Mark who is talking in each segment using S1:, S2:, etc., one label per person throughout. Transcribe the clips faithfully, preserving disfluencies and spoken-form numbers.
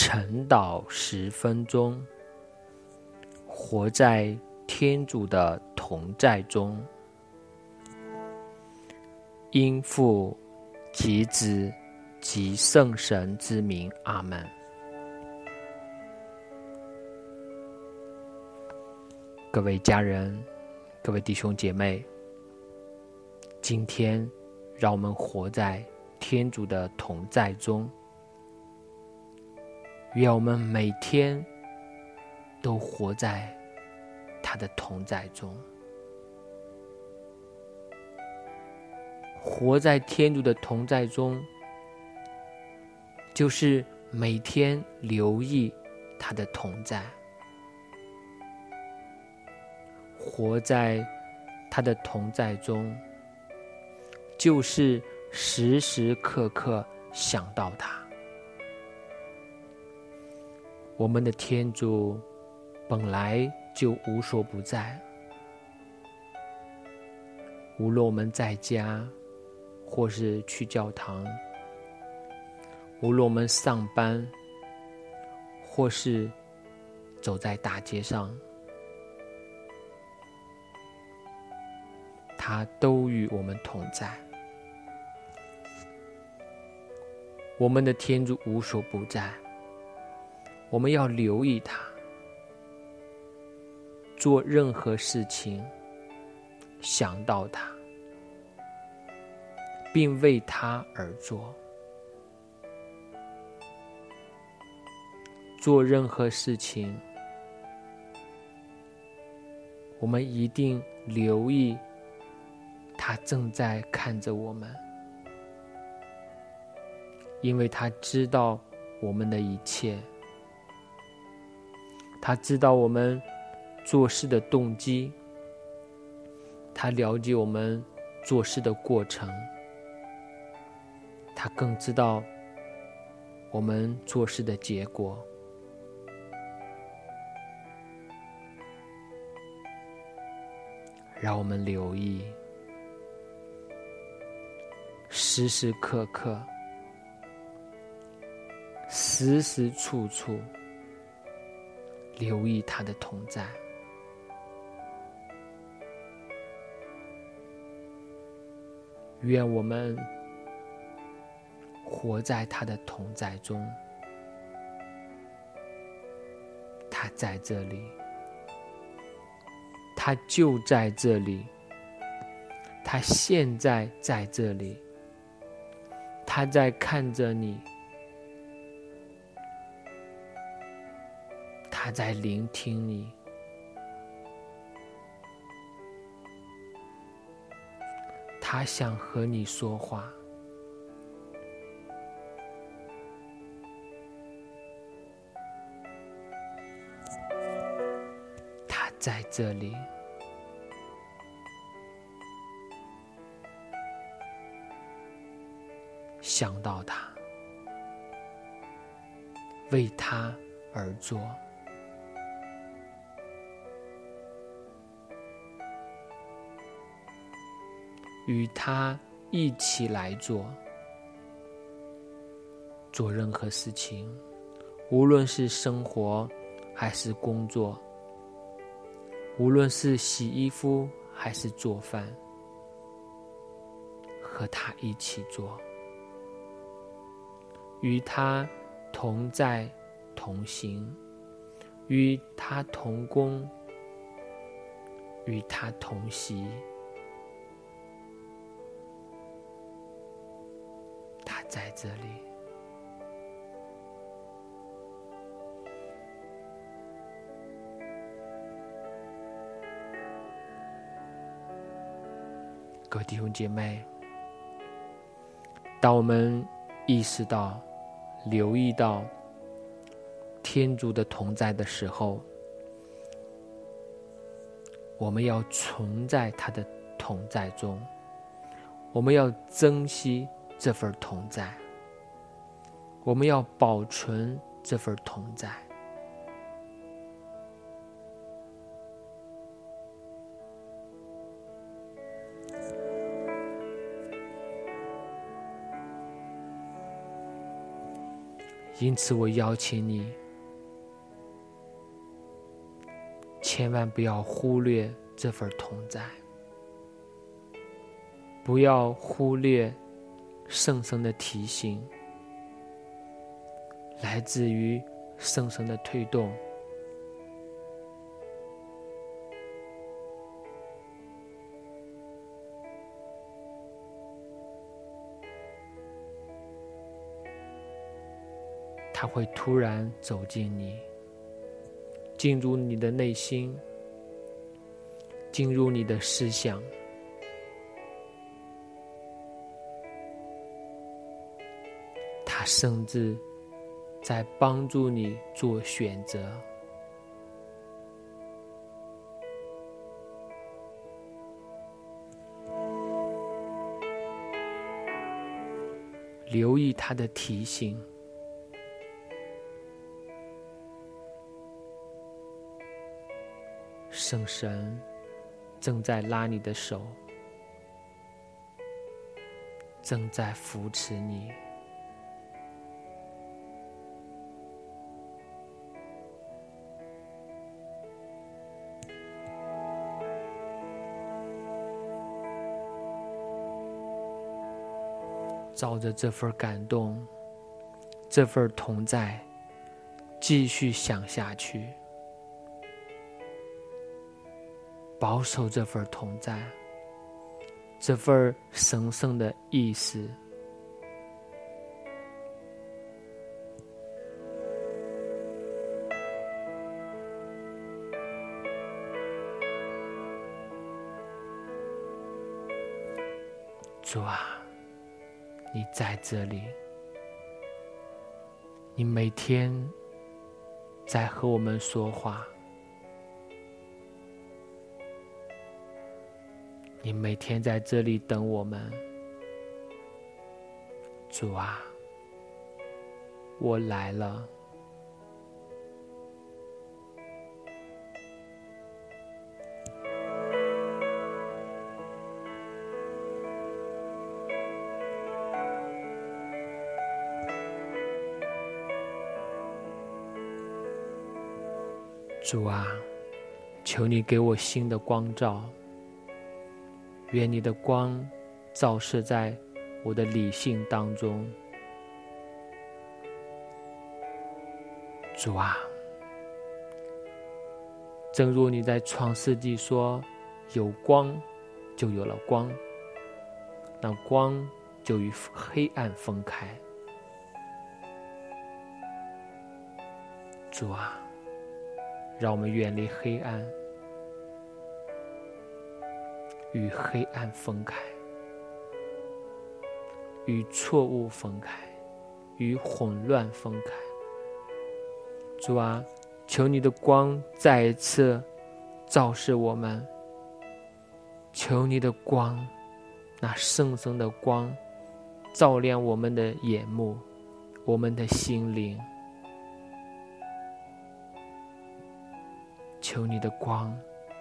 S1: 晨祷十分钟，活在天主的同在中。因父及子及圣神之名，阿们。各位家人，各位弟兄姐妹，今天让我们活在天主的同在中。愿我们每天都活在他的同在中，活在天主的同在中，就是每天留意他的同在，活在他的同在中，就是时时刻刻想到他。我们的天主本来就无所不在，无论我们在家或是去教堂，无论我们上班或是走在大街上，他都与我们同在。我们的天主无所不在，我们要留意他，做任何事情想到他，并为他而做。做任何事情，我们一定留意他正在看着我们，因为他知道我们的一切，他知道我们做事的动机，他了解我们做事的过程，他更知道我们做事的结果。让我们留意，时时刻刻，时时处处留意他的同在。愿我们活在他的同在中，他在这里，他就在这里，他现在在这里，他在看着你，他在聆听你，他想和你说话。他在这里，想到他，为他而做。与他一起来做，做任何事情，无论是生活还是工作，无论是洗衣服还是做饭，和他一起做，与他同在同行，与他同工，与他同席。他在这里，各位弟兄姐妹，当我们意识到、留意到天主的同在的时候，我们要存在他的同在中，我们要珍惜这份同在，我们要保存这份同在。 因此我邀请你，千万不要忽略这份同在，不要忽略圣神的提醒，来自于圣神的推动。他会突然走进你，进入你的内心，进入你的思想，他甚至在帮助你做选择。留意他的提醒，圣神正在拉你的手，正在扶持你。照着这份感动，这份同在，继续想下去，保守这份同在，这份神圣的意思。主啊，你在这里，你每天在和我们说话，你每天在这里等我们。主啊，我来了。主啊，求你给我新的光照，愿你的光照射在我的理性当中。主啊，正如你在创世纪说，有光就有了光，那光就与黑暗分开。主啊，让我们远离黑暗，与黑暗分开，与错误分开，与混乱分开。主啊，求你的光再一次照射我们，求你的光，那圣圣的光照亮我们的眼目，我们的心灵。求你的光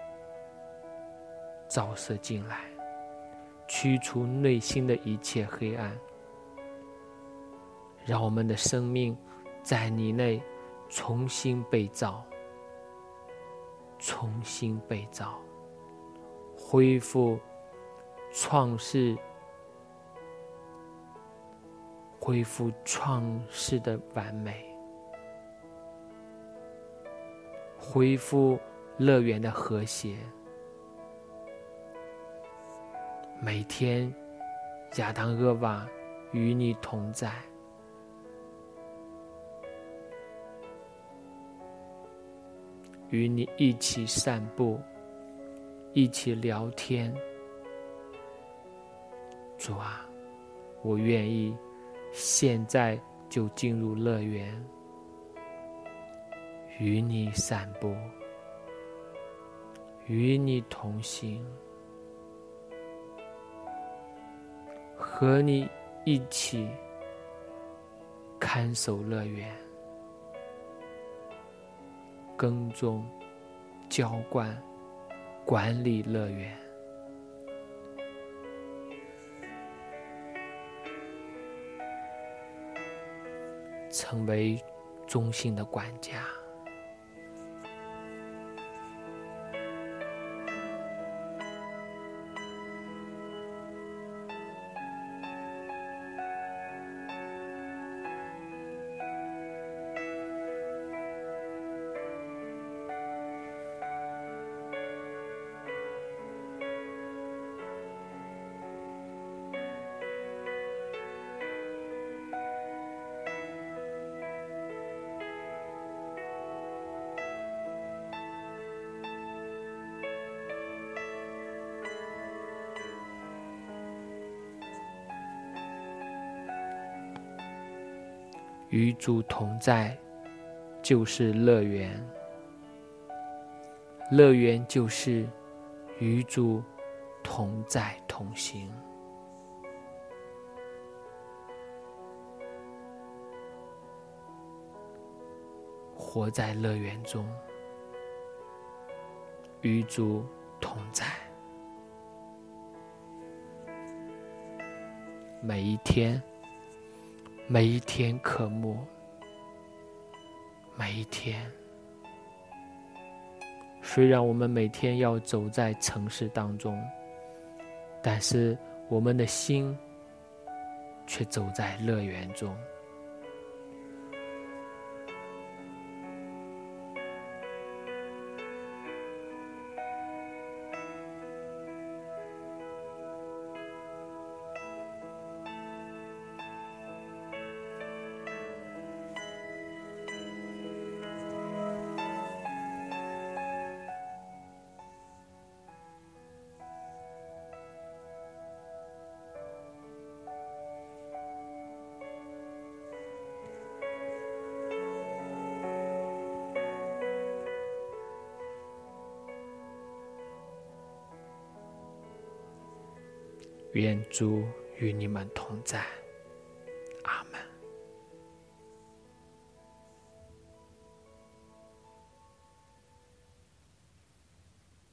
S1: 照射进来，驱除内心的一切黑暗，让我们的生命在你内重新被造，重新被造，恢复创世，恢复创世的完美，恢复乐园的和谐。每天亚当厄娃与你同在，与你一起散步，一起聊天。主啊，我愿意现在就进入乐园，与你散步，与你同行，和你一起看守乐园，耕种、浇灌、管理乐园。 成为忠心的管家。与主同在，就是乐园。乐园就是与主同在同行。活在乐园中，与主同在。每一天每一天渴慕，每一天。虽然我们每天要走在城市当中，但是我们的心却走在乐园中。愿主与你们同在。